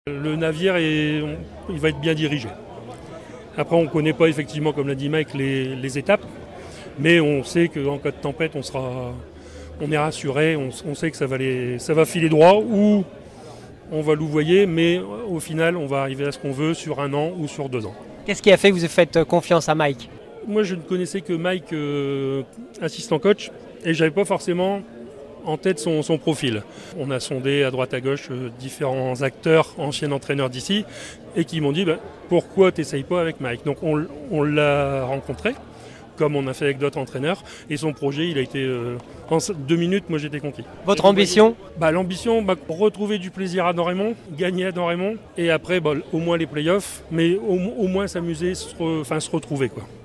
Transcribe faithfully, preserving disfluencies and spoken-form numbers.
Le navire, est, il va être bien dirigé. Après, on ne connaît pas effectivement, comme l'a dit Mike, les, les étapes, mais on sait qu'en cas de tempête, on, sera, on est rassuré, on, on sait que ça va, les, ça va filer droit ou on va louvoyer, mais au final, on va arriver à ce qu'on veut sur un an ou sur deux ans. Qu'est-ce qui a fait que vous avez fait confiance à Mike ? Moi, je ne connaissais que Mike, euh, assistant coach, et je n'avais pas forcément en tête son, son profil. On a sondé à droite à gauche euh, différents acteurs, anciens entraîneurs d'ici, et qui m'ont dit bah, pourquoi tu n'essayes pas avec Mike. Donc on, on l'a rencontré, comme on a fait avec d'autres entraîneurs, et son projet, il a été euh, en deux minutes, moi j'étais conquis. Votre ambition ? bah, L'ambition, bah, retrouver du plaisir à Don Raymond, gagner à Don Raymond, et après bah, au moins les playoffs, mais au, au moins s'amuser, se, re, enfin, se retrouver, quoi.